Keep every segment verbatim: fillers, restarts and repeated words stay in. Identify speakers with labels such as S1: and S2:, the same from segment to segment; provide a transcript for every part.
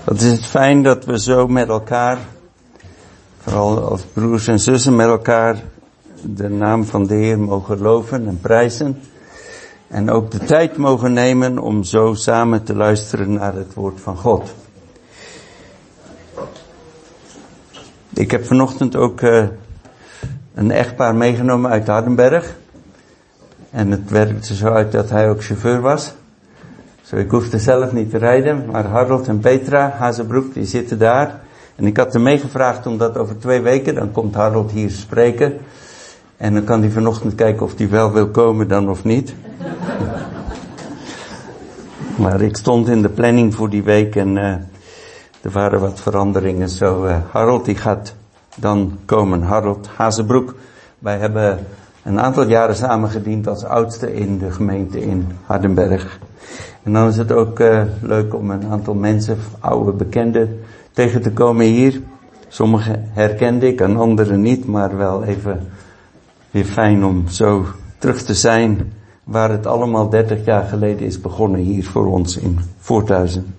S1: Wat is het fijn dat we zo met elkaar, vooral als broers en zussen met elkaar, de naam van de Heer mogen loven en prijzen. En ook de tijd mogen nemen om zo samen te luisteren naar het woord van God. Ik heb vanochtend ook uh, een echtpaar meegenomen uit Hardenberg. En het werkte zo uit dat hij ook chauffeur was. Zo, ik hoefde zelf niet te rijden, maar Harold en Petra Hazebroek, die zitten daar. En ik had hem meegevraagd omdat over twee weken, dan komt Harold hier spreken. En dan kan hij vanochtend kijken of hij wel wil komen dan of niet. Maar ik stond in de planning voor die week en uh, er waren wat veranderingen. Zo, uh, Harold die gaat dan komen. Harold Hazebroek. Wij hebben een aantal jaren samen gediend als oudste in de gemeente in Hardenberg. En dan is het ook uh, leuk om een aantal mensen, oude bekenden, tegen te komen hier. Sommigen herkende ik en anderen niet, maar wel even weer fijn om zo terug te zijn waar het allemaal dertig jaar geleden is begonnen hier voor ons in Voorthuizen.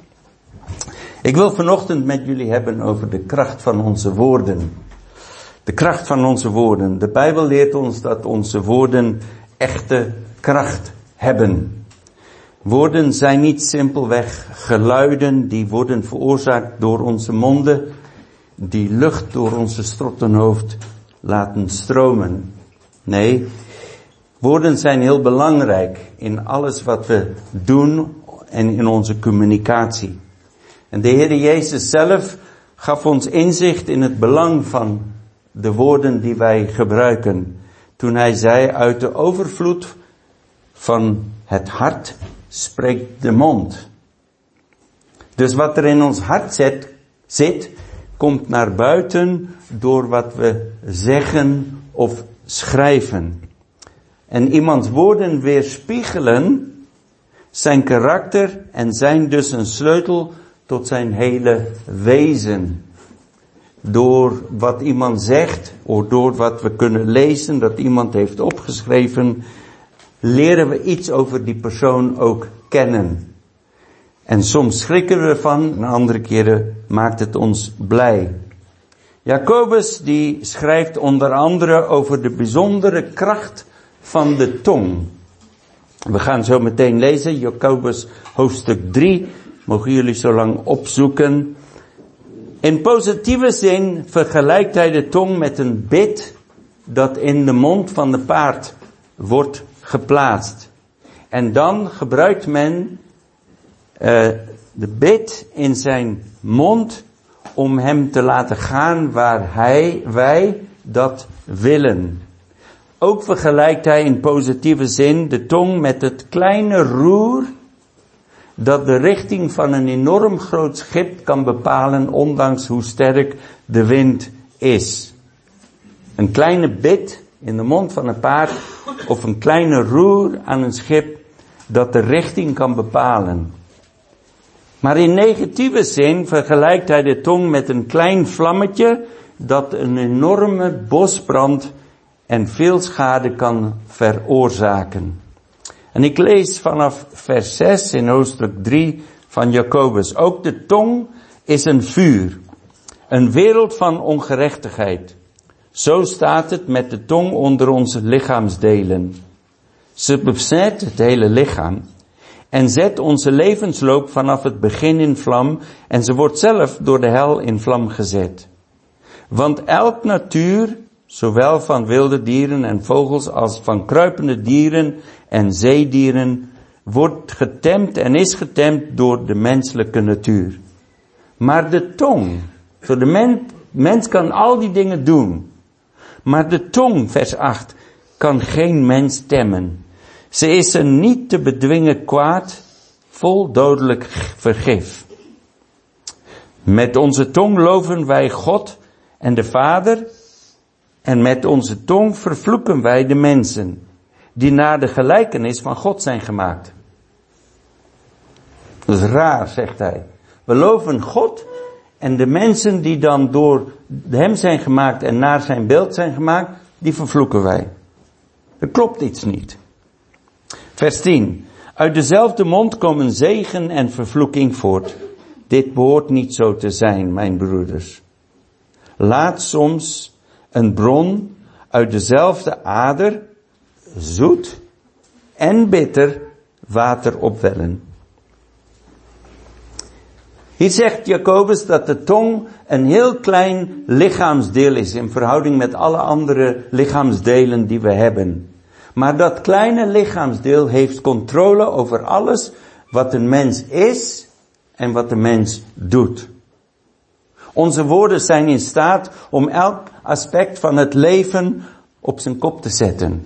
S1: Ik wil vanochtend met jullie hebben over de kracht van onze woorden. De kracht van onze woorden. De Bijbel leert ons dat onze woorden echte kracht hebben. Woorden zijn niet simpelweg geluiden die worden veroorzaakt door onze monden, die lucht door onze strottenhoofd laten stromen. Nee, woorden zijn heel belangrijk in alles wat we doen en in onze communicatie. En de Heer Jezus zelf gaf ons inzicht in het belang van de woorden die wij gebruiken. Toen hij zei, uit de overvloed van het hart spreekt de mond. Dus wat er in ons hart zit, zit, komt naar buiten door wat we zeggen of schrijven. En iemands woorden weerspiegelen zijn karakter en zijn dus een sleutel tot zijn hele wezen. Door wat iemand zegt, of door wat we kunnen lezen, dat iemand heeft opgeschreven, leren we iets over die persoon ook kennen. En soms schrikken we ervan, en andere keren maakt het ons blij. Jacobus die schrijft onder andere over de bijzondere kracht van de tong. We gaan zo meteen lezen, Jacobus hoofdstuk drie, mogen jullie zo lang opzoeken. In positieve zin vergelijkt hij de tong met een bit dat in de mond van de paard wordt geplaatst. En dan gebruikt men uh, de bit in zijn mond om hem te laten gaan waar hij, wij dat willen. Ook vergelijkt hij in positieve zin de tong met het kleine roer dat de richting van een enorm groot schip kan bepalen, ondanks hoe sterk de wind is. Een kleine bit in de mond van een paard of een kleine roer aan een schip dat de richting kan bepalen. Maar in negatieve zin vergelijkt hij de tong met een klein vlammetje dat een enorme bosbrand en veel schade kan veroorzaken. En ik lees vanaf vers zes in hoofdstuk drie van Jacobus. Ook de tong is een vuur, een wereld van ongerechtigheid. Zo staat het met de tong onder onze lichaamsdelen. Ze bezet het hele lichaam en zet onze levensloop vanaf het begin in vlam en ze wordt zelf door de hel in vlam gezet. Want elk natuur, zowel van wilde dieren en vogels als van kruipende dieren en zeedieren, wordt getemd en is getemd door de menselijke natuur. Maar de tong, zo de mens, mens kan al die dingen doen. Maar de tong, vers acht, kan geen mens temmen. Ze is een niet te bedwingen kwaad, vol dodelijk vergif. Met onze tong loven wij God en de Vader, en met onze tong vervloeken wij de mensen, die naar de gelijkenis van God zijn gemaakt. Dat is raar, zegt hij. We loven God en de mensen die dan door hem zijn gemaakt en naar zijn beeld zijn gemaakt, die vervloeken wij. Er klopt iets niet. Vers tien. Uit dezelfde mond komen zegen en vervloeking voort. Dit behoort niet zo te zijn, mijn broeders. Laat soms een bron uit dezelfde ader, zoet en bitter, water opwellen. Hier zegt Jacobus dat de tong een heel klein lichaamsdeel is in verhouding met alle andere lichaamsdelen die we hebben. Maar dat kleine lichaamsdeel heeft controle over alles wat een mens is en wat de mens doet. Onze woorden zijn in staat om elk aspect van het leven op zijn kop te zetten.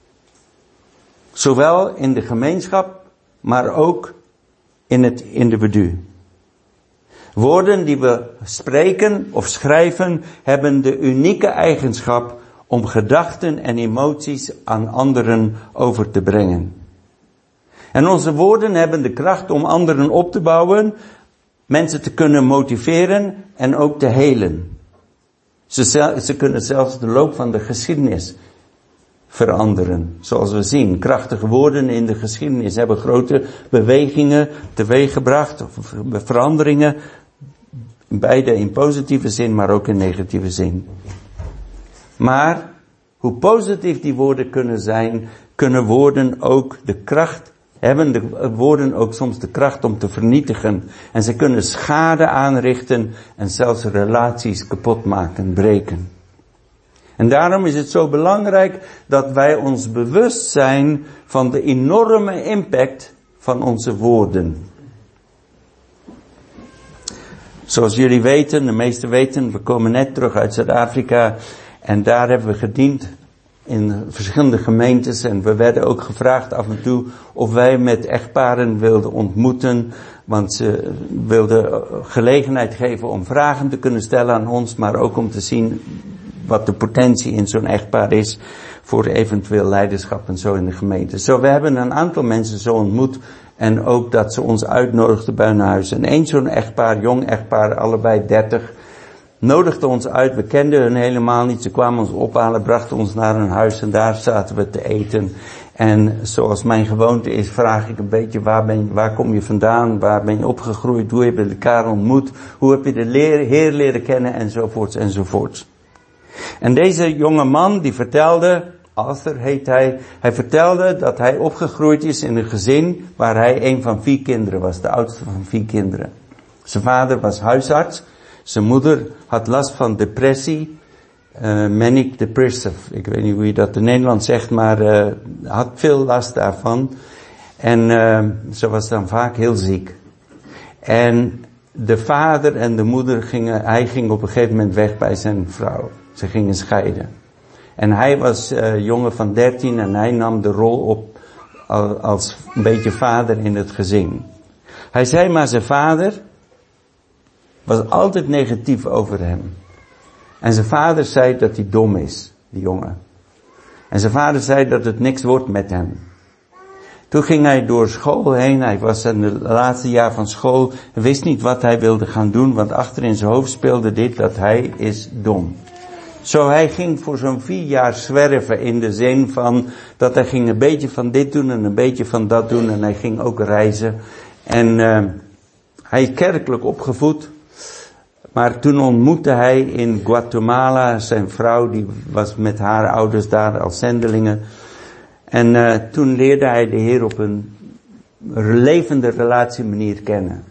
S1: Zowel in de gemeenschap, maar ook in het individu. Woorden die we spreken of schrijven hebben de unieke eigenschap om gedachten en emoties aan anderen over te brengen. En onze woorden hebben de kracht om anderen op te bouwen, mensen te kunnen motiveren en ook te helen. Ze, ze kunnen zelfs de loop van de geschiedenis veranderen. Zoals we zien, krachtige woorden in de geschiedenis hebben grote bewegingen teweeggebracht, of veranderingen, beide in positieve zin, maar ook in negatieve zin. Maar hoe positief die woorden kunnen zijn, kunnen woorden ook de kracht hebben, de woorden ook soms de kracht om te vernietigen. En ze kunnen schade aanrichten en zelfs relaties kapot maken, breken. En daarom is het zo belangrijk dat wij ons bewust zijn van de enorme impact van onze woorden. Zoals jullie weten, de meesten weten, we komen net terug uit Zuid-Afrika en daar hebben we gediend in verschillende gemeentes en we werden ook gevraagd af en toe of wij met echtparen wilden ontmoeten, want ze wilden gelegenheid geven om vragen te kunnen stellen aan ons, maar ook om te zien wat de potentie in zo'n echtpaar is voor eventueel leiderschap en zo in de gemeente. Zo, we hebben een aantal mensen zo ontmoet en ook dat ze ons uitnodigden bij hun huis. En één zo'n echtpaar, jong echtpaar, allebei dertig, nodigde ons uit. We kenden hun helemaal niet. Ze kwamen ons ophalen, brachten ons naar hun huis en daar zaten we te eten. En zoals mijn gewoonte is, vraag ik een beetje, waar, ben je, waar kom je vandaan? Waar ben je opgegroeid? Hoe heb je elkaar ontmoet? Hoe heb je de leer, Heer leren kennen? Enzovoorts, enzovoorts. En deze jonge man die vertelde, Arthur heet hij, hij vertelde dat hij opgegroeid is in een gezin waar hij een van vier kinderen was, de oudste van vier kinderen. Zijn vader was huisarts, zijn moeder had last van depressie, uh, manic depressive, ik weet niet hoe je dat in Nederland zegt, maar uh, had veel last daarvan. En uh, ze was dan vaak heel ziek. En de vader en de moeder gingen, hij ging op een gegeven moment weg bij zijn vrouw. Ze gingen scheiden. En hij was uh, jongen van dertien en hij nam de rol op als een beetje vader in het gezin. Hij zei maar zijn vader was altijd negatief over hem. En zijn vader zei dat hij dom is, die jongen. En zijn vader zei dat het niks wordt met hem. Toen ging hij door school heen, hij was in het laatste jaar van school, wist niet wat hij wilde gaan doen, want achter in zijn hoofd speelde dit, dat hij is dom. Zo hij ging voor zo'n vier jaar zwerven in de zin van dat hij ging een beetje van dit doen en een beetje van dat doen en hij ging ook reizen. En uh, hij is kerkelijk opgevoed, maar toen ontmoette hij in Guatemala zijn vrouw, die was met haar ouders daar als zendelingen. En uh, toen leerde hij de Heer op een levende relatiemanier kennen.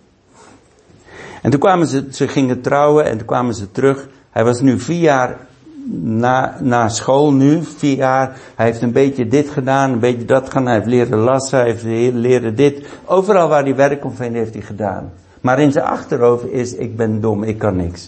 S1: En toen kwamen ze, ze gingen trouwen en toen kwamen ze terug. Hij was nu vier jaar na, na school nu, vier jaar. Hij heeft een beetje dit gedaan, een beetje dat gedaan. Hij heeft leren lassen, hij heeft leren dit. Overal waar hij werk kon vinden heeft hij gedaan. Maar in zijn achterhoofd is, ik ben dom, ik kan niks.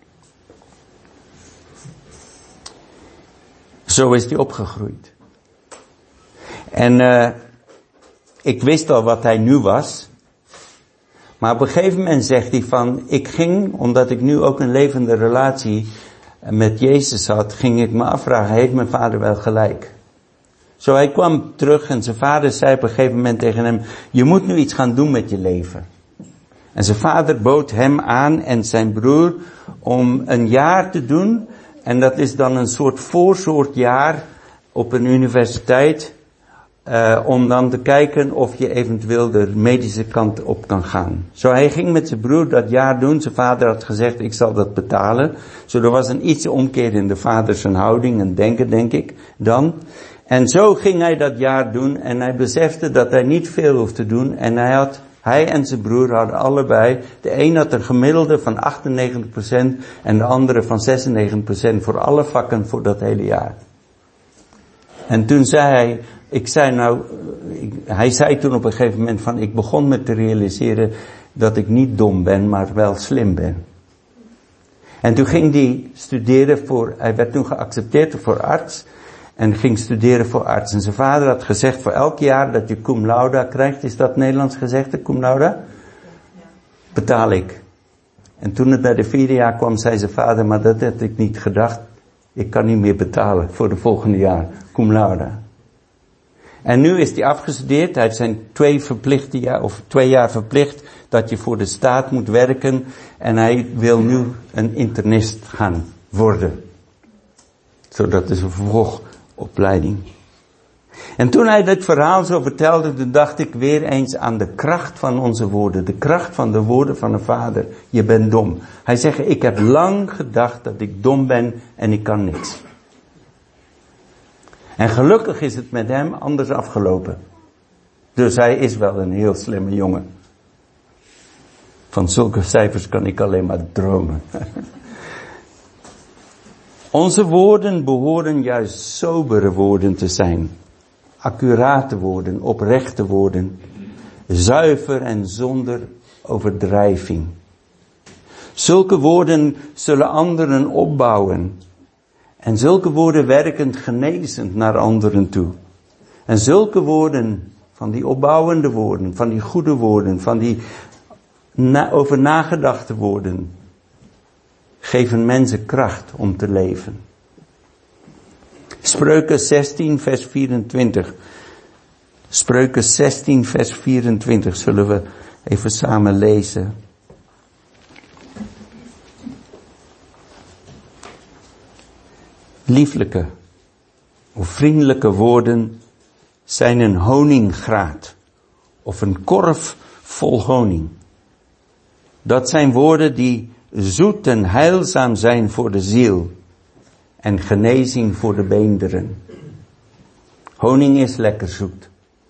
S1: Zo is hij opgegroeid. En uh, ik wist al wat hij nu was. Maar op een gegeven moment zegt hij van, ik ging, omdat ik nu ook een levende relatie met Jezus had, ging ik me afvragen, heeft mijn vader wel gelijk? Zo hij kwam terug en zijn vader zei op een gegeven moment tegen hem, je moet nu iets gaan doen met je leven. En zijn vader bood hem aan en zijn broer om een jaar te doen. En dat is dan een soort voorsoortjaar op een universiteit Uh, om dan te kijken of je eventueel de medische kant op kan gaan. Zo hij ging met zijn broer dat jaar doen. Zijn vader had gezegd, ik zal dat betalen. Zo er was een iets omkeer in de vader zijn houding en denken, denk ik, dan. En zo ging hij dat jaar doen en hij besefte dat hij niet veel hoefde te doen. En hij had, hij en zijn broer hadden allebei, de een had een gemiddelde van achtennegentig procent en de andere van zesennegentig procent voor alle vakken voor dat hele jaar. En toen zei hij, ik zei nou, ik, hij zei toen op een gegeven moment van, ik begon me te realiseren dat ik niet dom ben, maar wel slim ben. En toen ging hij studeren voor, hij werd toen geaccepteerd voor arts en ging studeren voor arts. En zijn vader had gezegd, voor elk jaar dat je cum laude krijgt, is dat Nederlands gezegd, cum laude? Betaal ik. En toen het bij de vierde jaar kwam, zei zijn vader, maar dat had ik niet gedacht. Ik kan niet meer betalen voor de volgende jaar, cum laude. En nu is hij afgestudeerd. Hij heeft zijn twee verplichte jaar, of twee jaar verplicht dat je voor de staat moet werken. En hij wil nu een internist gaan worden. Zodat is een vervolgopleiding. En toen hij dit verhaal zo vertelde, toen dacht ik weer eens aan de kracht van onze woorden. De kracht van de woorden van een vader. Je bent dom. Hij zegt, ik heb lang gedacht dat ik dom ben en ik kan niks. En gelukkig is het met hem anders afgelopen. Dus hij is wel een heel slimme jongen. Van zulke cijfers kan ik alleen maar dromen. Onze woorden behoren juist sobere woorden te zijn. Accurate woorden, oprechte woorden. Zuiver en zonder overdrijving. Zulke woorden zullen anderen opbouwen. En zulke woorden werken genezend naar anderen toe. En zulke woorden, van die opbouwende woorden, van die goede woorden, van die na, over nagedachte woorden, geven mensen kracht om te leven. Spreuken zestien vers vierentwintig. Spreuken zestien vers vierentwintig zullen we even samen lezen. Lieflijke of vriendelijke woorden zijn een honinggraat of een korf vol honing. Dat zijn woorden die zoet en heilzaam zijn voor de ziel en genezing voor de beenderen. Honing is lekker zoet.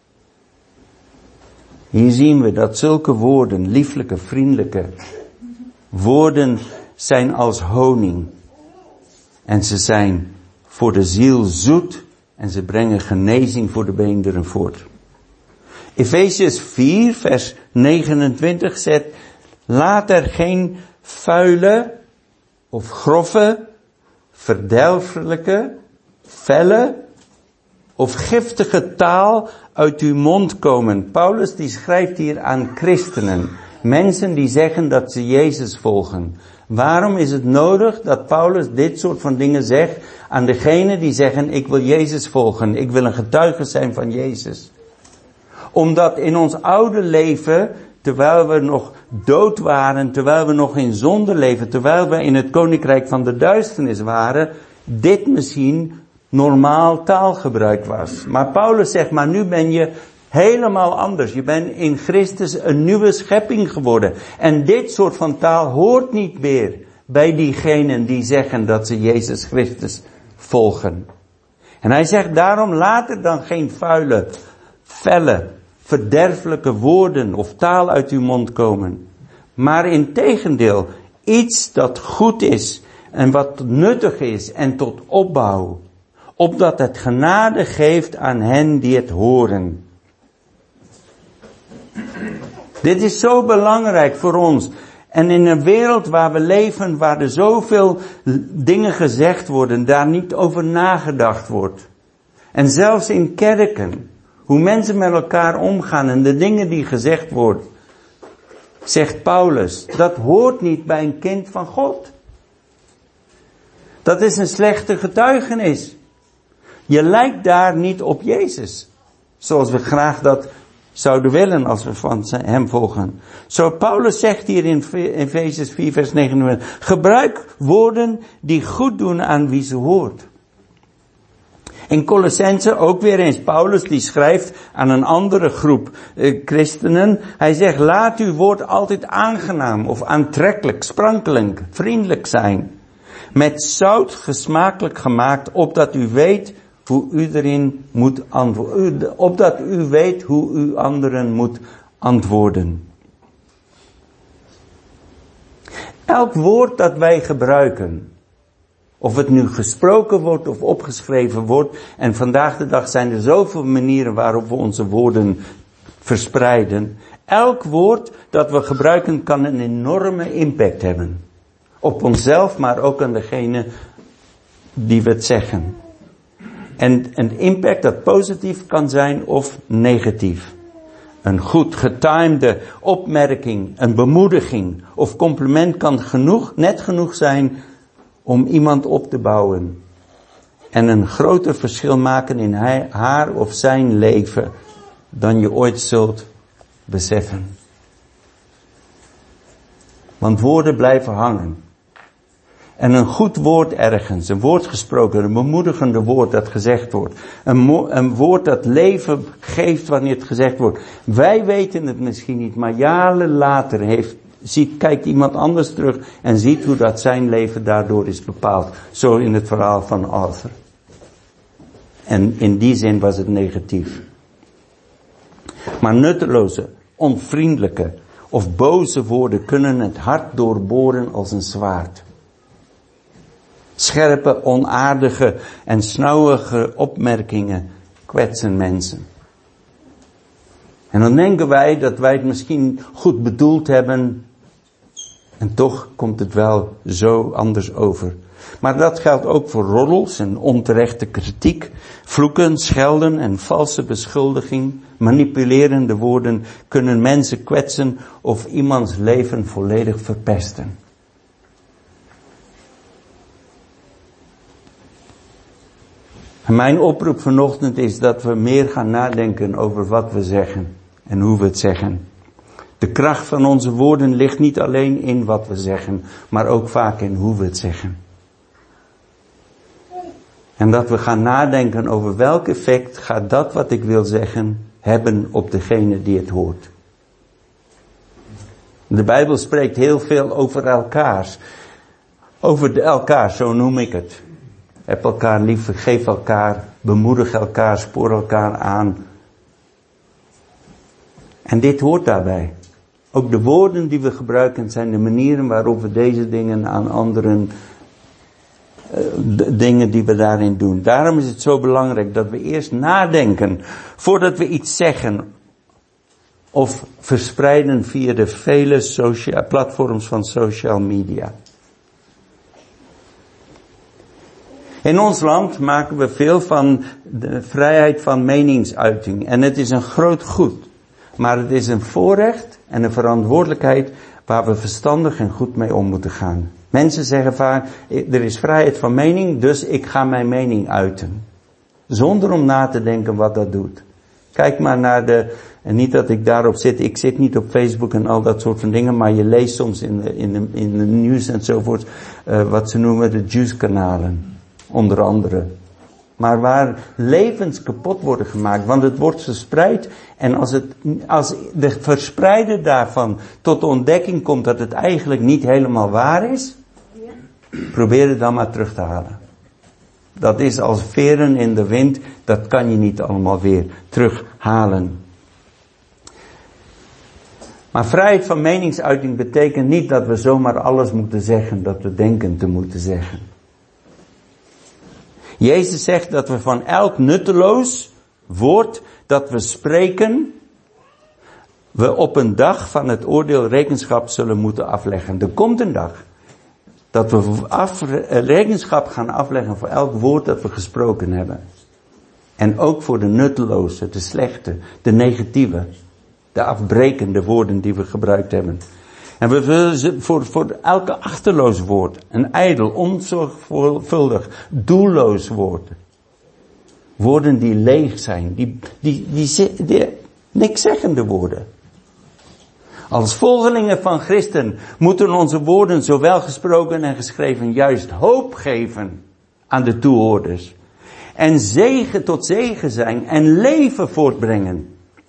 S1: Hier zien we dat zulke woorden, lieflijke, vriendelijke woorden zijn als honing. En ze zijn voor de ziel zoet en ze brengen genezing voor de beenderen voort. Efesiërs vier vers negenentwintig zegt, laat er geen vuile of grove, verdelgelijke, felle of giftige taal uit uw mond komen. Paulus die schrijft hier aan christenen, mensen die zeggen dat ze Jezus volgen. Waarom is het nodig dat Paulus dit soort van dingen zegt aan degenen die zeggen, ik wil Jezus volgen, ik wil een getuige zijn van Jezus? Omdat in ons oude leven, terwijl we nog dood waren, terwijl we nog in zonde leven, terwijl we in het koninkrijk van de duisternis waren, dit misschien normaal taalgebruik was. Maar Paulus zegt, maar nu ben je helemaal anders. Je bent in Christus een nieuwe schepping geworden. En dit soort van taal hoort niet meer bij diegenen die zeggen dat ze Jezus Christus volgen. En hij zegt daarom, laat er dan geen vuile, felle, verderfelijke woorden of taal uit uw mond komen. Maar integendeel, iets dat goed is en wat nuttig is en tot opbouw. Opdat het genade geeft aan hen die het horen. Dit is zo belangrijk voor ons. En in een wereld waar we leven, waar er zoveel dingen gezegd worden, daar niet over nagedacht wordt. En zelfs in kerken, hoe mensen met elkaar omgaan en de dingen die gezegd worden, zegt Paulus, dat hoort niet bij een kind van God. Dat is een slechte getuigenis. Je lijkt daar niet op Jezus. Zoals we graag dat zouden willen als we van hem volgen. Zo Paulus zegt hier in Efesiërs vier vers negenentwintig. Gebruik woorden die goed doen aan wie ze hoort. In Colossense ook weer eens Paulus die schrijft aan een andere groep eh, christenen. Hij zegt, laat uw woord altijd aangenaam of aantrekkelijk, sprankelend, vriendelijk zijn. Met zout gesmakelijk gemaakt, opdat u weet hoe u erin moet antwoorden. Opdat u weet hoe u anderen moet antwoorden. Elk woord dat wij gebruiken, of het nu gesproken wordt of opgeschreven wordt, en vandaag de dag zijn er zoveel manieren waarop we onze woorden verspreiden. Elk woord dat we gebruiken kan een enorme impact hebben. Op onszelf, maar ook aan degene die we het zeggen. En een impact dat positief kan zijn of negatief. Een goed getimede opmerking, een bemoediging of compliment kan genoeg, net genoeg zijn om iemand op te bouwen. En een groter verschil maken in hij, haar of zijn leven dan je ooit zult beseffen. Want woorden blijven hangen. En een goed woord ergens, een woord gesproken, een bemoedigende woord dat gezegd wordt. Een, mo- een woord dat leven geeft wanneer het gezegd wordt. Wij weten het misschien niet, maar jaren later heeft, ziet, kijkt iemand anders terug en ziet hoe dat zijn leven daardoor is bepaald. Zo in het verhaal van Arthur. En in die zin was het negatief. Maar nutteloze, onvriendelijke of boze woorden kunnen het hart doorboren als een zwaard. Scherpe, onaardige en snauwige opmerkingen kwetsen mensen. En dan denken wij dat wij het misschien goed bedoeld hebben. En toch komt het wel zo anders over. Maar dat geldt ook voor roddels en onterechte kritiek. Vloeken, schelden en valse beschuldiging. Manipulerende woorden kunnen mensen kwetsen of iemands leven volledig verpesten. En mijn oproep vanochtend is dat we meer gaan nadenken over wat we zeggen en hoe we het zeggen. De kracht van onze woorden ligt niet alleen in wat we zeggen, maar ook vaak in hoe we het zeggen. En dat we gaan nadenken over welk effect gaat dat wat ik wil zeggen hebben op degene die het hoort. De Bijbel spreekt heel veel over elkaars. Over de elkaar, zo noem ik het. Heb elkaar lief, vergeef elkaar, bemoedig elkaar, spoor elkaar aan. En dit hoort daarbij. Ook de woorden die we gebruiken zijn de manieren waarop we deze dingen aan anderen, uh, de dingen die we daarin doen. Daarom is het zo belangrijk dat we eerst nadenken voordat we iets zeggen of verspreiden via de vele social, platforms van social media. In ons land maken we veel van de vrijheid van meningsuiting. En het is een groot goed. Maar het is een voorrecht en een verantwoordelijkheid waar we verstandig en goed mee om moeten gaan. Mensen zeggen vaak, er is vrijheid van mening, dus ik ga mijn mening uiten. Zonder om na te denken wat dat doet. Kijk maar naar de, en niet dat ik daarop zit, ik zit niet op Facebook en al dat soort van dingen, maar je leest soms in de, in de, in de nieuws enzovoort, uh, wat ze noemen de juice-kanalen. Onder andere. Maar waar levens kapot worden gemaakt. Want het wordt verspreid. En als, het, als de verspreider daarvan tot de ontdekking komt dat het eigenlijk niet helemaal waar is. Probeer het dan maar terug te halen. Dat is als veren in de wind. Dat kan je niet allemaal weer terughalen. Maar vrijheid van meningsuiting betekent niet dat we zomaar alles moeten zeggen dat we denken te moeten zeggen. Jezus zegt dat we van elk nutteloos woord dat we spreken, we op een dag van het oordeel rekenschap zullen moeten afleggen. Er komt een dag dat we af, rekenschap gaan afleggen voor elk woord dat we gesproken hebben. En ook voor de nutteloze, de slechte, de negatieve, de afbrekende woorden die we gebruikt hebben. En we zullen voor, voor elke achterloos woord, een ijdel, onzorgvuldig, doelloos woord. Woorden die leeg zijn, die, die, die, die niks zeggende woorden. Als volgelingen van Christen moeten onze woorden, zowel gesproken en geschreven, juist hoop geven aan de toehoorders. En zegen tot zegen zijn. En leven voortbrengen.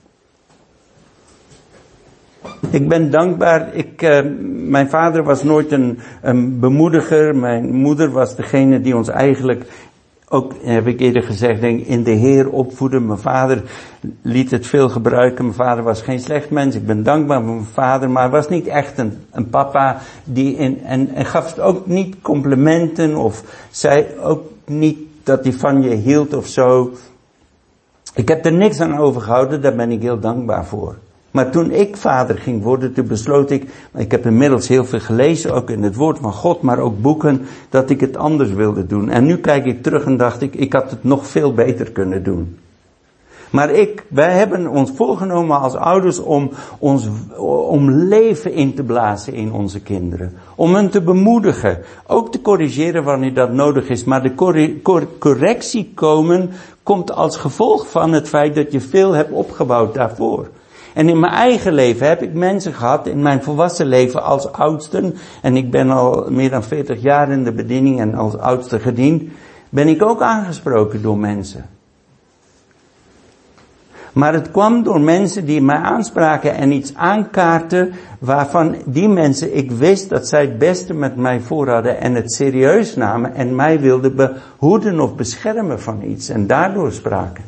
S1: Ik ben dankbaar. Ik, uh, mijn vader was nooit een, een bemoediger. Mijn moeder was degene die ons eigenlijk, ook heb ik eerder gezegd, denk, in de Heer opvoeden. Mijn vader liet het veel gebruiken. Mijn vader was geen slecht mens. Ik ben dankbaar voor mijn vader. Maar was niet echt een, een papa die in, en, en gaf ook niet complimenten. Of zei ook niet dat hij van je hield of zo. Ik heb er niks aan overgehouden. Daar ben ik heel dankbaar voor. Maar toen ik vader ging worden, toen besloot ik, ik heb inmiddels heel veel gelezen, ook in het woord van God, maar ook boeken, dat ik het anders wilde doen. En nu kijk ik terug en dacht ik, ik had het nog veel beter kunnen doen. Maar ik, wij hebben ons voorgenomen als ouders om ons, om leven in te blazen in onze kinderen. Om hen te bemoedigen. Ook te corrigeren wanneer dat nodig is. Maar de corre- cor- correctie komen, komt als gevolg van het feit dat je veel hebt opgebouwd daarvoor. En in mijn eigen leven heb ik mensen gehad, in mijn volwassen leven als oudsten, en ik ben al meer dan veertig jaar in de bediening en als oudste gediend, ben ik ook aangesproken door mensen. Maar het kwam door mensen die mij aanspraken en iets aankaarten, waarvan die mensen, ik wist dat zij het beste met mij voor hadden en het serieus namen en mij wilden behoeden of beschermen van iets en daardoor spraken.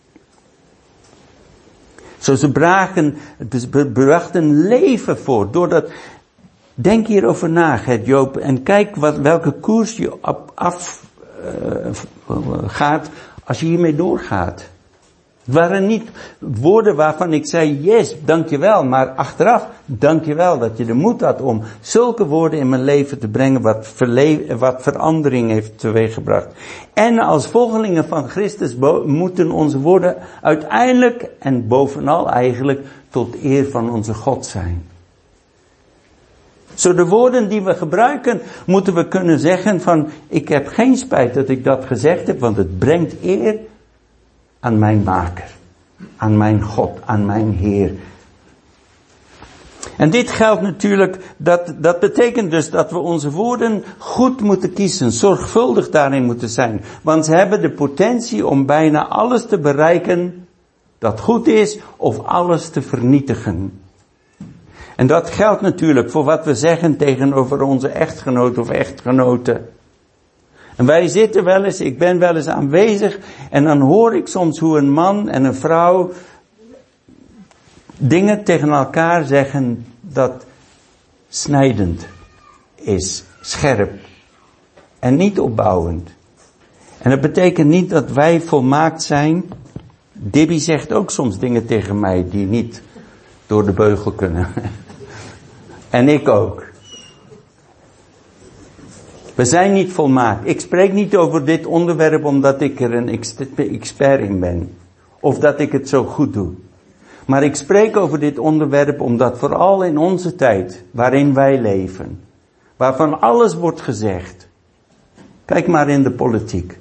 S1: Zo ze brachten, brachten leven voor. Doordat, denk hierover na, Gert Joop. En kijk wat, welke koers je op, af uh, gaat als je hiermee doorgaat. Het waren niet woorden waarvan ik zei, yes, dankjewel. Maar achteraf, dankjewel dat je de moed had om zulke woorden in mijn leven te brengen wat, verle- wat verandering heeft teweeggebracht. En als volgelingen van Christus bo- moeten onze woorden uiteindelijk en bovenal eigenlijk tot eer van onze God zijn. Zo de woorden die we gebruiken, moeten we kunnen zeggen van, ik heb geen spijt dat ik dat gezegd heb, want het brengt eer aan mijn maker, aan mijn God, aan mijn Heer. En dit geldt natuurlijk, dat, dat betekent dus dat we onze woorden goed moeten kiezen, zorgvuldig daarin moeten zijn. Want ze hebben de potentie om bijna alles te bereiken dat goed is, of alles te vernietigen. En dat geldt natuurlijk voor wat we zeggen tegenover onze echtgenoot of echtgenoten. En wij zitten wel eens, ik ben wel eens aanwezig en dan hoor ik soms hoe een man en een vrouw dingen tegen elkaar zeggen dat snijdend is, scherp en niet opbouwend. En dat betekent niet dat wij volmaakt zijn. Debbie zegt ook soms dingen tegen mij die niet door de beugel kunnen. En ik ook. We zijn niet volmaakt. Ik spreek niet over dit onderwerp omdat ik er een expert in ben. Of dat ik het zo goed doe. Maar ik spreek over dit onderwerp omdat vooral in onze tijd, waarin wij leven, waarvan alles wordt gezegd. Kijk maar in de politiek.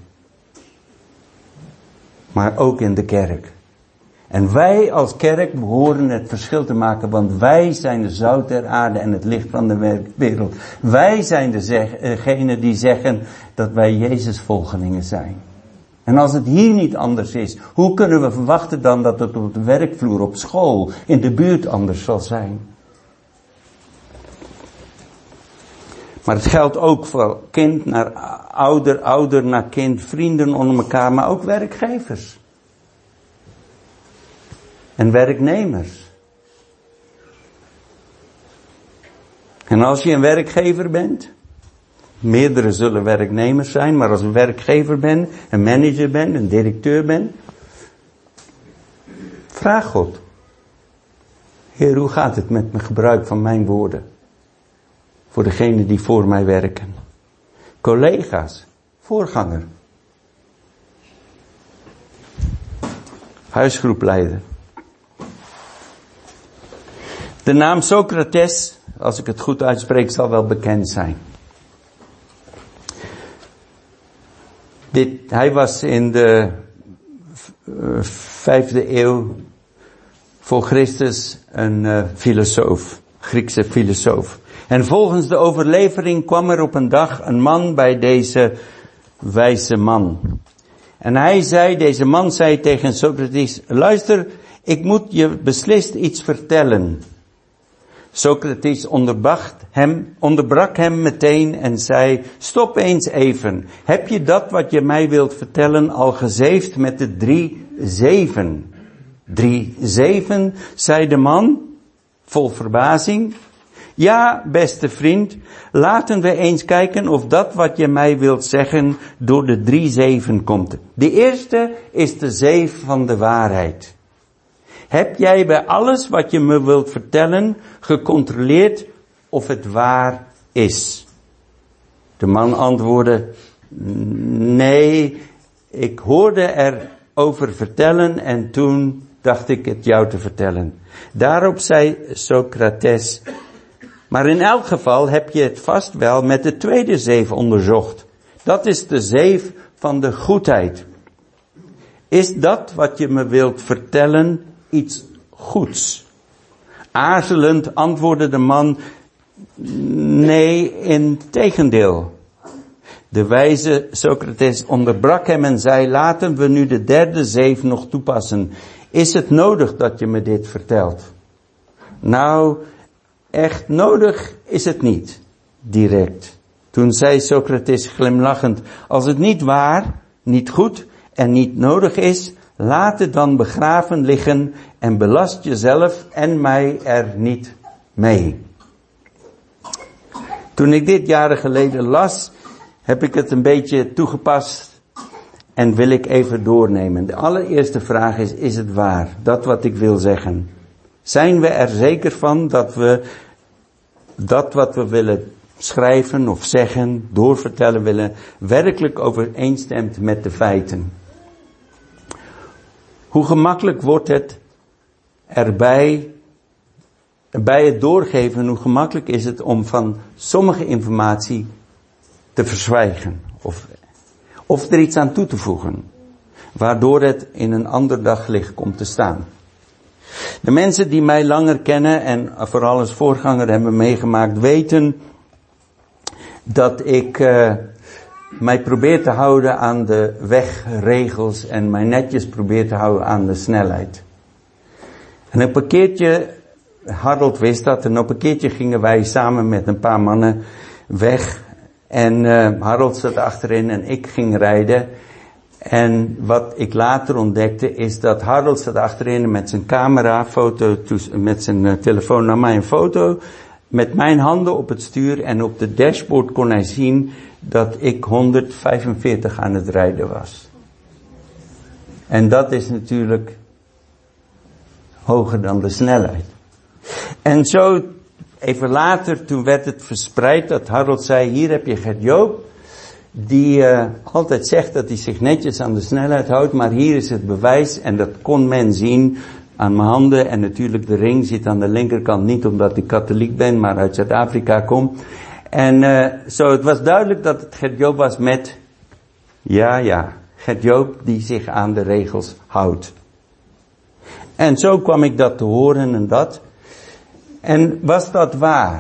S1: Maar ook in de kerk. En wij als kerk behoren het verschil te maken, want wij zijn de zout der aarde en het licht van de wereld. Wij zijn degene die zeggen dat wij Jezus volgelingen zijn. En als het hier niet anders is, hoe kunnen we verwachten dan dat het op de werkvloer, op school, in de buurt anders zal zijn? Maar het geldt ook voor kind naar ouder, ouder naar kind, vrienden onder elkaar, maar ook werkgevers. En werknemers. En als je een werkgever bent, meerdere zullen werknemers zijn, maar als een werkgever bent, een manager bent, een directeur bent, vraag God. Heer, hoe gaat het met mijn gebruik van mijn woorden? Voor degenen die voor mij werken. Collega's, voorganger. Huisgroepleider. De naam Socrates, als ik het goed uitspreek, zal wel bekend zijn. Dit, hij was in de uh, vijfde eeuw voor Christus een uh, filosoof, Griekse filosoof. En volgens de overlevering kwam er op een dag een man bij deze wijze man. En hij zei, deze man zei tegen Socrates, luister, ik moet je beslist iets vertellen. Socrates onderbrak hem, onderbrak hem meteen en zei, stop eens even. Heb je dat wat je mij wilt vertellen al gezeefd met de drie zeven? Drie zeven, zei de man, vol verbazing. Ja, beste vriend, laten we eens kijken of dat wat je mij wilt zeggen door de drie zeven komt. De eerste is de zeef van de waarheid. Heb jij bij alles wat je me wilt vertellen gecontroleerd of het waar is? De man antwoordde, nee, ik hoorde er over vertellen en toen dacht ik het jou te vertellen. Daarop zei Socrates, maar in elk geval heb je het vast wel met de tweede zeef onderzocht. Dat is de zeef van de goedheid. Is dat wat je me wilt vertellen iets goeds? Aarzelend antwoordde de man, nee, integendeel. De wijze Socrates onderbrak hem en zei, laten we nu de derde zeef nog toepassen. Is het nodig dat je me dit vertelt? Nou, echt nodig is het niet, direct. Toen zei Socrates glimlachend, als het niet waar, niet goed en niet nodig is, laat het dan begraven liggen en belast jezelf en mij er niet mee. Toen ik dit jaren geleden las, heb ik het een beetje toegepast en wil ik even doornemen. De allereerste vraag is, is het waar? Dat wat ik wil zeggen. Zijn we er zeker van dat we dat wat we willen schrijven of zeggen, doorvertellen willen, werkelijk overeenstemt met de feiten? Hoe gemakkelijk wordt het erbij, bij het doorgeven, hoe gemakkelijk is het om van sommige informatie te verzwijgen of, of er iets aan toe te voegen, waardoor het in een ander daglicht komt te staan. De mensen die mij langer kennen en vooral als voorganger hebben meegemaakt, weten dat ik uh, mij probeer te houden aan de wegregels en mij netjes probeer te houden aan de snelheid. En op een keertje, Harold wist dat, en op een keertje gingen wij samen met een paar mannen weg. En uh, Harold zat achterin en ik ging rijden. En wat ik later ontdekte is dat Harold zat achterin met zijn camera, foto, met zijn uh, telefoon nam mij een foto. Met mijn handen op het stuur en op de dashboard kon hij zien dat ik honderdvijfenveertig aan het rijden was. En dat is natuurlijk hoger dan de snelheid. En zo, even later, toen werd het verspreid dat Harold zei, hier heb je Gert-Joop, die uh, altijd zegt dat hij zich netjes aan de snelheid houdt, maar hier is het bewijs en dat kon men zien aan mijn handen. En natuurlijk de ring zit aan de linkerkant, niet omdat ik katholiek ben, maar uit Zuid-Afrika kom. En uh, zo, het was duidelijk dat het Gert-Joop was met, ja, ja, Gert-Joop die zich aan de regels houdt. En zo kwam ik dat te horen en dat. En was dat waar?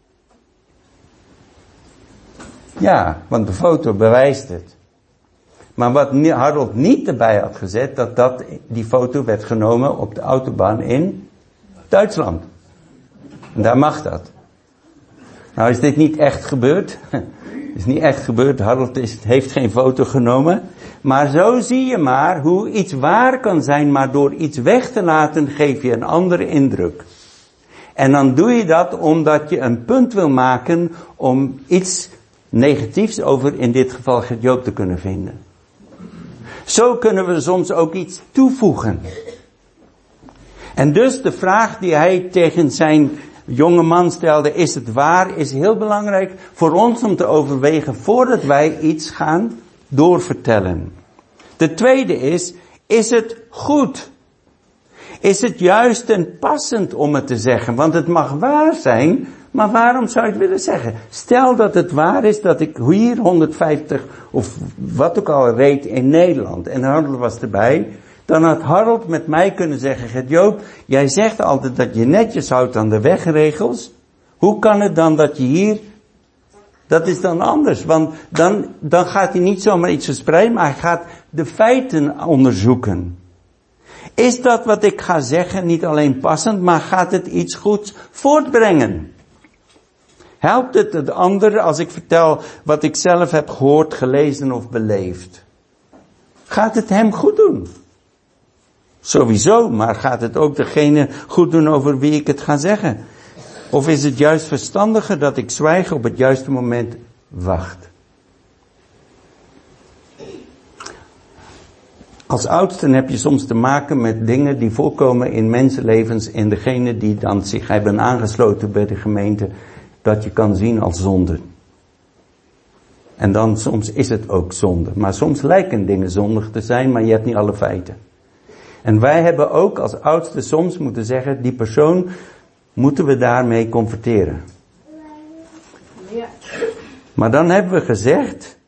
S1: Ja, want de foto bewijst het. Maar wat Harold niet erbij had gezet, dat, dat die foto werd genomen op de autobaan in Duitsland. En daar mag dat. Nou is dit niet echt gebeurd. Het is niet echt gebeurd. Harold is, heeft geen foto genomen. Maar zo zie je maar hoe iets waar kan zijn, maar door iets weg te laten geef je een andere indruk. En dan doe je dat omdat je een punt wil maken om iets negatiefs over in dit geval Gert-Joop te kunnen vinden. Zo kunnen we soms ook iets toevoegen. En dus de vraag die hij tegen zijn jonge man stelde, is het waar, is heel belangrijk voor ons om te overwegen voordat wij iets gaan doorvertellen. De tweede is, is het goed? Is het juist en passend om het te zeggen? Want het mag waar zijn, maar waarom zou je het willen zeggen? Stel dat het waar is dat ik hier honderdvijftig of wat ook al reed in Nederland en Harold was erbij, dan had Harold met mij kunnen zeggen, Gert-Joop, jij zegt altijd dat je netjes houdt aan de wegregels. Hoe kan het dan dat je hier Dat is dan anders, want dan, dan gaat hij niet zomaar iets verspreiden, maar hij gaat de feiten onderzoeken. Is dat wat ik ga zeggen niet alleen passend, maar gaat het iets goeds voortbrengen? Helpt het het ander als ik vertel wat ik zelf heb gehoord, gelezen of beleefd? Gaat het hem goed doen? Sowieso, maar gaat het ook degene goed doen over wie ik het ga zeggen? Of is het juist verstandiger dat ik zwijg op het juiste moment wacht? Als oudsten heb je soms te maken met dingen die voorkomen in mensenlevens en degene die dan zich hebben aangesloten bij de gemeente, dat je kan zien als zonde. En dan soms is het ook zonde. Maar soms lijken dingen zondig te zijn, maar je hebt niet alle feiten. En wij hebben ook als oudsten soms moeten zeggen, die persoon moeten we daarmee confronteren. Ja. Maar dan hebben we gezegd,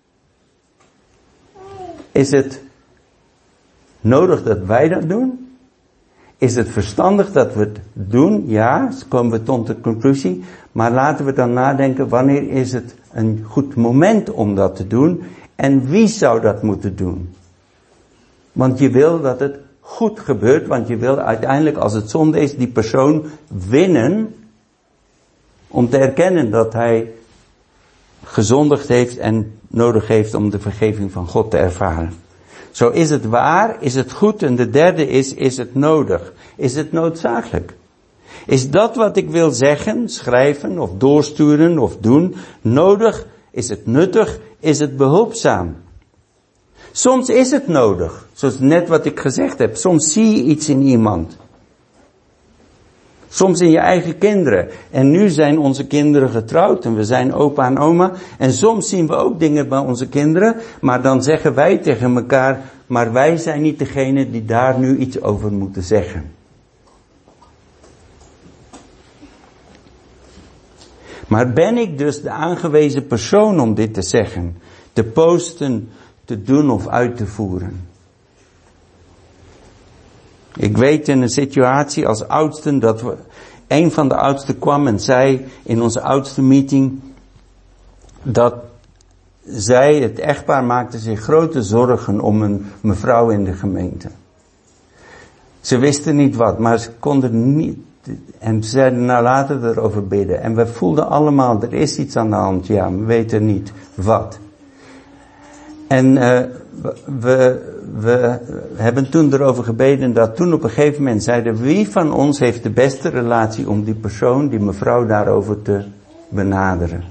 S1: is het nodig dat wij dat doen? Is het verstandig dat we het doen? Ja, dus komen we tot de conclusie. Maar laten we dan nadenken, wanneer is het een goed moment om dat te doen? En wie zou dat moeten doen? Want je wil dat het goed gebeurt, want je wil uiteindelijk, als het zonde is, die persoon winnen om te erkennen dat hij gezondigd heeft en nodig heeft om de vergeving van God te ervaren. Zo is het waar, is het goed, en de derde is, is het nodig? Is het noodzakelijk? Is dat wat ik wil zeggen, schrijven of doorsturen of doen, nodig? Is het nuttig? Is het behulpzaam? Soms is het nodig, zoals net wat ik gezegd heb. Soms zie je iets in iemand. Soms in je eigen kinderen. En nu zijn onze kinderen getrouwd en we zijn opa en oma. En soms zien we ook dingen bij onze kinderen. Maar dan zeggen wij tegen elkaar, maar wij zijn niet degene die daar nu iets over moeten zeggen. Maar ben ik dus de aangewezen persoon om dit te zeggen? Te posten, te doen of uit te voeren? Ik weet in een situatie als oudsten dat we, een van de oudsten kwam en zei in onze oudste meeting dat zij, het echtpaar, maakte zich grote zorgen om een mevrouw in de gemeente. Ze wisten niet wat, maar ze konden niet, en ze zeiden, nou laten we erover bidden. En we voelden allemaal, er is iets aan de hand, ja, we weten niet wat. En uh, we, we hebben toen erover gebeden dat toen op een gegeven moment zeiden, wie van ons heeft de beste relatie om die persoon, die mevrouw, daarover te benaderen.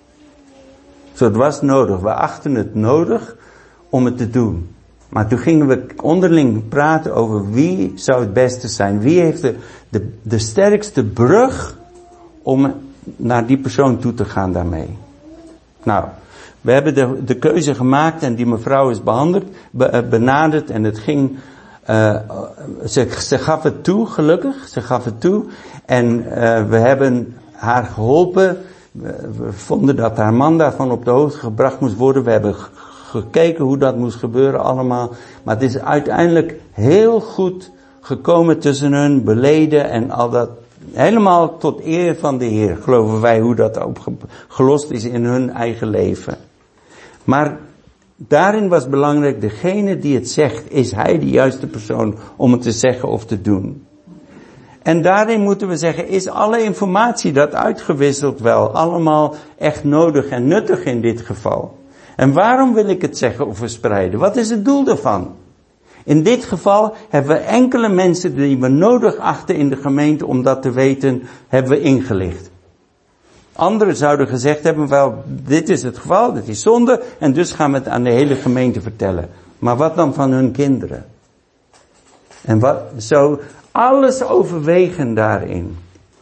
S1: Zo, het was nodig. We achten het nodig om het te doen. Maar toen gingen we onderling praten over wie zou het beste zijn. Wie heeft de, de, de sterkste brug om naar die persoon toe te gaan daarmee. Nou, we hebben de, de keuze gemaakt en die mevrouw is behandeld, be, benaderd en het ging, uh, ze, ze gaf het toe, gelukkig, ze gaf het toe. En uh, we hebben haar geholpen. We, we vonden dat haar man daarvan op de hoogte gebracht moest worden. We hebben g- gekeken hoe dat moest gebeuren allemaal. Maar het is uiteindelijk heel goed gekomen tussen hun, beleden en al dat. Helemaal tot eer van de Heer, geloven wij, hoe dat opgelost is in hun eigen leven. Maar daarin was belangrijk, degene die het zegt, is hij de juiste persoon om het te zeggen of te doen. En daarin moeten we zeggen, is alle informatie dat uitgewisseld wel allemaal echt nodig en nuttig in dit geval? En waarom wil ik het zeggen of verspreiden? Wat is het doel daarvan? In dit geval hebben we enkele mensen die we nodig achten in de gemeente om dat te weten, hebben we ingelicht. Anderen zouden gezegd hebben, wel, dit is het geval, dit is zonde, en dus gaan we het aan de hele gemeente vertellen. Maar wat dan van hun kinderen? En wat, zo, alles overwegen daarin.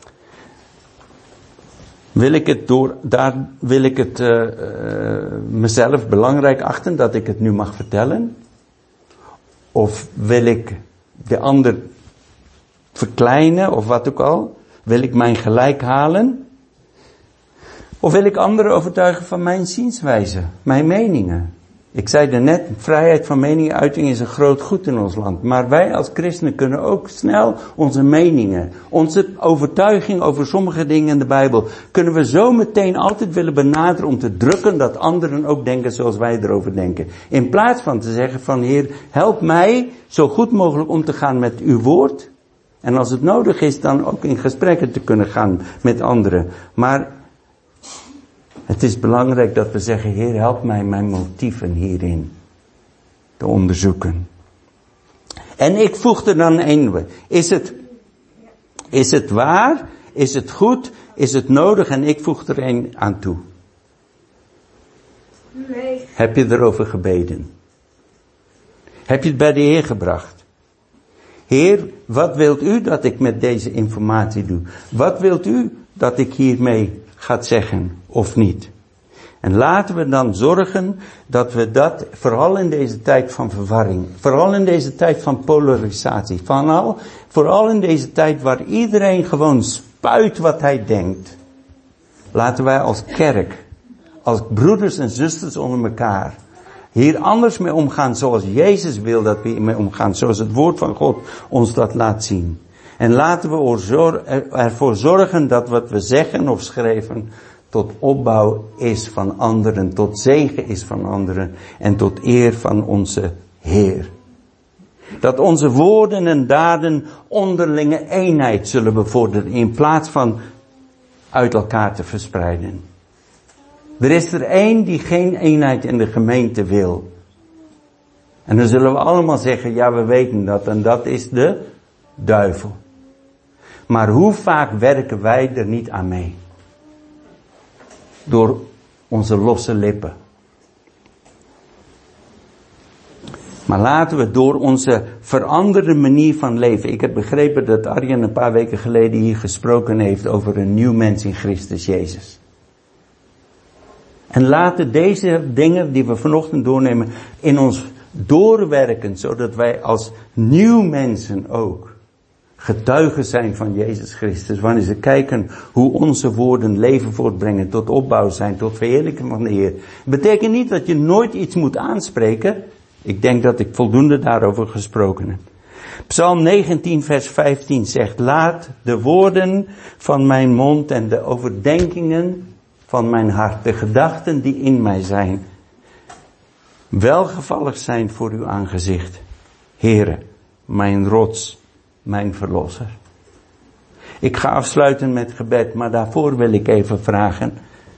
S1: Wil ik het door, daar wil ik het uh, uh, mezelf belangrijk achten dat ik het nu mag vertellen? Of wil ik de ander verkleinen of wat ook al? Wil ik mijn gelijk halen? Of wil ik anderen overtuigen van mijn zienswijze, mijn meningen? Ik zei er net, vrijheid van meningsuiting is een groot goed in ons land. Maar wij als christenen kunnen ook snel onze meningen, onze overtuiging over sommige dingen in de Bijbel, kunnen we zo meteen altijd willen benaderen om te drukken dat anderen ook denken zoals wij erover denken. In plaats van te zeggen van Heer, help mij zo goed mogelijk om te gaan met uw woord. En als het nodig is, dan ook in gesprekken te kunnen gaan met anderen. Maar het is belangrijk dat we zeggen, Heer, help mij mijn motieven hierin te onderzoeken. En ik voeg er dan een. Is het, is het waar? Is het goed? Is het nodig? En ik voeg er een aan toe. Nee. Heb je erover gebeden? Heb je het bij de Heer gebracht? Heer, wat wilt u dat ik met deze informatie doe? Wat wilt u dat ik hiermee ga zeggen of niet? En laten we dan zorgen dat we dat, vooral in deze tijd van verwarring, vooral in deze tijd van polarisatie, vooral, vooral in deze tijd waar iedereen gewoon spuit wat hij denkt. Laten wij als kerk, als broeders en zusters onder elkaar, hier anders mee omgaan zoals Jezus wil dat we hiermee omgaan, zoals het woord van God ons dat laat zien. En laten we ervoor zorgen dat wat we zeggen of schrijven tot opbouw is van anderen, tot zegen is van anderen en tot eer van onze Heer. Dat onze woorden en daden onderlinge eenheid zullen bevorderen in plaats van uit elkaar te verspreiden. Er is er één die geen eenheid in de gemeente wil. En dan zullen we allemaal zeggen, ja, we weten dat en dat is de duivel. Maar hoe vaak werken wij er niet aan mee? Door onze losse lippen. Maar laten we door onze veranderde manier van leven. Ik heb begrepen dat Arjen een paar weken geleden hier gesproken heeft over een nieuw mens in Christus Jezus. En laten deze dingen die we vanochtend doornemen in ons doorwerken, zodat wij als nieuw mensen ook getuigen zijn van Jezus Christus. Wanneer ze kijken hoe onze woorden leven voortbrengen, tot opbouw zijn, tot verheerlijking van de Heer. Betekent niet dat je nooit iets moet aanspreken. Ik denk dat ik voldoende daarover gesproken heb. Psalm negentien vers vijftien zegt, laat de woorden van mijn mond en de overdenkingen van mijn hart, de gedachten die in mij zijn, welgevallig zijn voor uw aangezicht. Heere, mijn rots, mijn verlosser. Ik ga afsluiten met gebed, maar daarvoor wil ik even vragen,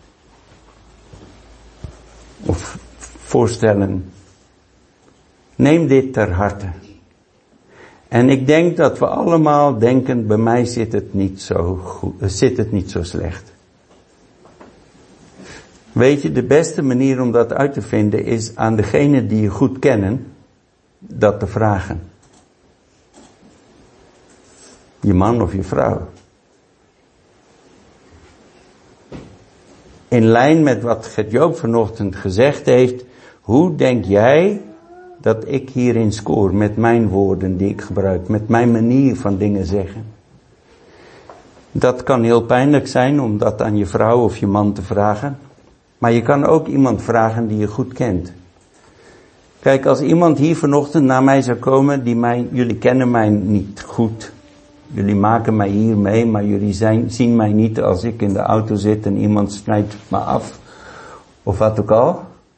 S1: of voorstellen, neem dit ter harte. En ik denk dat we allemaal denken, bij mij zit het niet zo goed, zit het niet zo slecht. Weet je, de beste manier om dat uit te vinden is aan degene die je goed kennen, dat te vragen. Je man of je vrouw. In lijn met wat Gert Joop vanochtend gezegd heeft, hoe denk jij dat ik hierin scoor met mijn woorden die ik gebruik, met mijn manier van dingen zeggen? Dat kan heel pijnlijk zijn om dat aan je vrouw of je man te vragen. Maar je kan ook iemand vragen die je goed kent. Kijk, als iemand hier vanochtend naar mij zou komen, die mij, jullie kennen mij niet goed. Jullie maken mij hier mee, maar jullie zijn, zien mij niet als ik in de auto zit en iemand snijdt me af. Of wat ook al.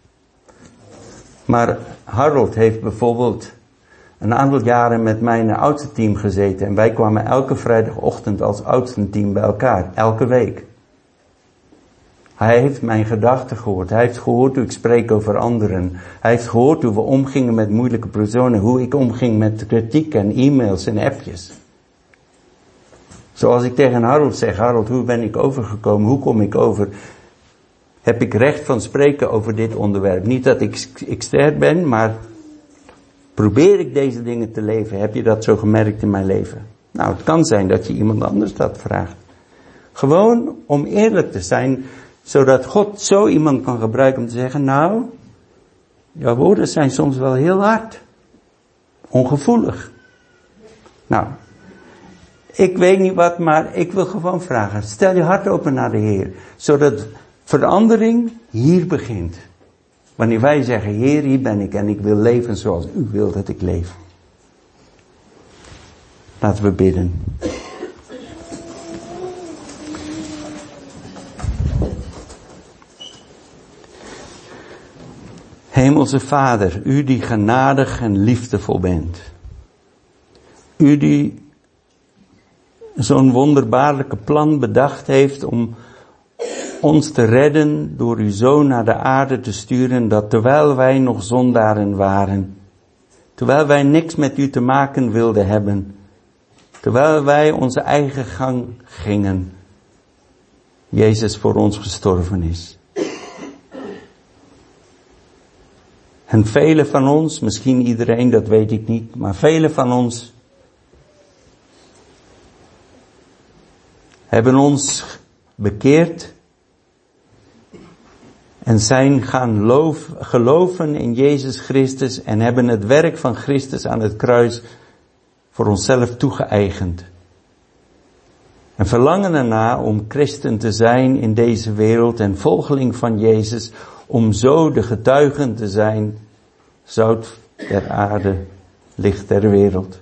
S1: Maar Harold heeft bijvoorbeeld een aantal jaren met mijn oudste team gezeten. En wij kwamen elke vrijdagochtend als oudste team bij elkaar. Elke week. Hij heeft mijn gedachten gehoord. Hij heeft gehoord hoe ik spreek over anderen. Hij heeft gehoord hoe we omgingen met moeilijke personen. Hoe ik omging met kritiek en e-mails en appjes. Zoals ik tegen Harold zeg, Harold, hoe ben ik overgekomen? Hoe kom ik over? Heb ik recht van spreken over dit onderwerp? Niet dat ik expert ben, maar probeer ik deze dingen te leven? Heb je dat zo gemerkt in mijn leven? Nou, het kan zijn dat je iemand anders dat vraagt. Gewoon om eerlijk te zijn, zodat God zo iemand kan gebruiken om te zeggen, nou, jouw woorden zijn soms wel heel hard. Ongevoelig. Nou, ik weet niet wat, maar ik wil gewoon vragen. Stel je hart open naar de Heer. Zodat verandering hier begint. Wanneer wij zeggen, Heer, hier ben ik en ik wil leven zoals u wilt dat ik leef. Laten we bidden. Hemelse Vader, u die genadig en liefdevol bent. U die zo'n wonderbaarlijke plan bedacht heeft om ons te redden door uw Zoon naar de aarde te sturen, dat terwijl wij nog zondaren waren, terwijl wij niks met u te maken wilden hebben, terwijl wij onze eigen gang gingen, Jezus voor ons gestorven is. En velen van ons, misschien iedereen, dat weet ik niet, maar velen van ons hebben ons bekeerd en zijn gaan loof, geloven in Jezus Christus en hebben het werk van Christus aan het kruis voor onszelf toegeëigend. En verlangen erna om christen te zijn in deze wereld en volgeling van Jezus, om zo de getuigen te zijn, zout der aarde, licht der wereld.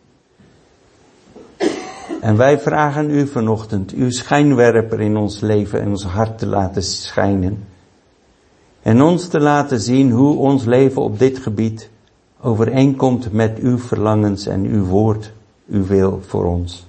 S1: En wij vragen u vanochtend uw schijnwerper in ons leven en ons hart te laten schijnen. En ons te laten zien hoe ons leven op dit gebied overeenkomt met uw verlangens en uw woord, uw wil voor ons.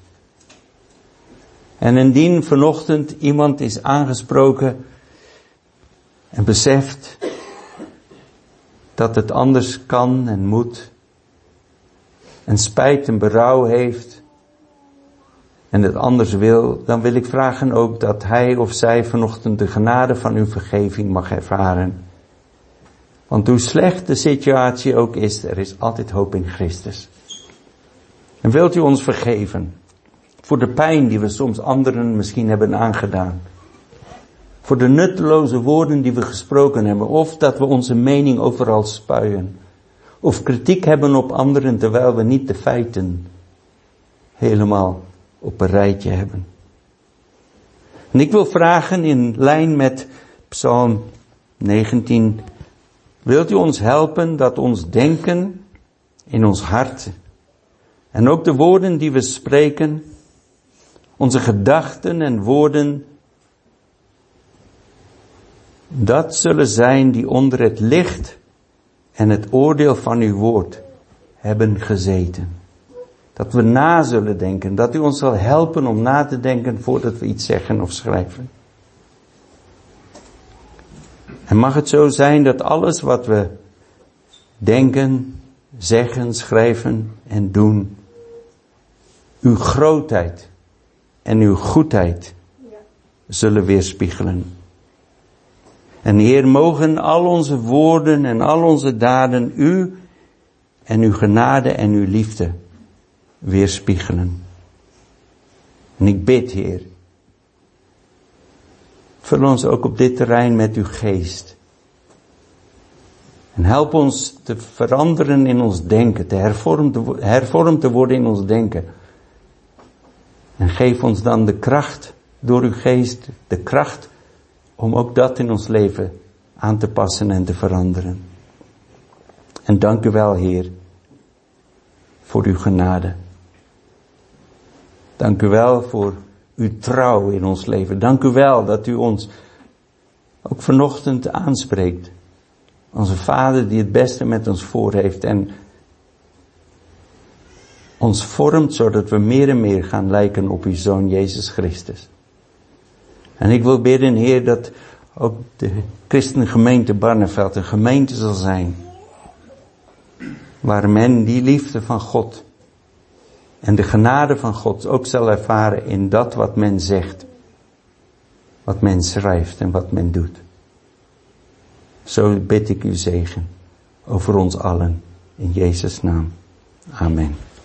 S1: En indien vanochtend iemand is aangesproken en beseft dat het anders kan en moet, en spijt en berouw heeft en het anders wil, dan wil ik vragen ook dat hij of zij vanochtend de genade van uw vergeving mag ervaren. Want hoe slecht de situatie ook is, er is altijd hoop in Christus. En wilt u ons vergeven voor de pijn die we soms anderen misschien hebben aangedaan. Voor de nutteloze woorden die we gesproken hebben. Of dat we onze mening overal spuien. Of kritiek hebben op anderen terwijl we niet de feiten helemaal op een rijtje hebben. En ik wil vragen in lijn met Psalm negentien. Wilt u ons helpen dat ons denken in ons hart en ook de woorden die we spreken, onze gedachten en woorden, dat zullen zijn die onder het licht en het oordeel van uw woord hebben gezeten. Dat we na zullen denken, dat u ons zal helpen om na te denken voordat we iets zeggen of schrijven. En mag het zo zijn dat alles wat we denken, zeggen, schrijven en doen, uw grootheid en uw goedheid zullen weerspiegelen. En Heer, mogen al onze woorden en al onze daden u en uw genade en uw liefde weerspiegelen. En ik bid, Heer, vul ons ook op dit terrein met uw geest. En help ons te veranderen in ons denken, te hervormd, hervormd te worden in ons denken. En geef ons dan de kracht door uw geest, de kracht om ook dat in ons leven aan te passen en te veranderen. En dank u wel, Heer, voor uw genade. Dank u wel voor uw trouw in ons leven. Dank u wel dat u ons ook vanochtend aanspreekt. Onze Vader die het beste met ons voor heeft en ons vormt zodat we meer en meer gaan lijken op uw Zoon Jezus Christus. En ik wil bidden, Heer, dat ook de christengemeente Barneveld een gemeente zal zijn waar men die liefde van God en de genade van God ook zal ervaren in dat wat men zegt, wat men schrijft en wat men doet. Zo bid ik uw zegen over ons allen in Jezus' naam. Amen.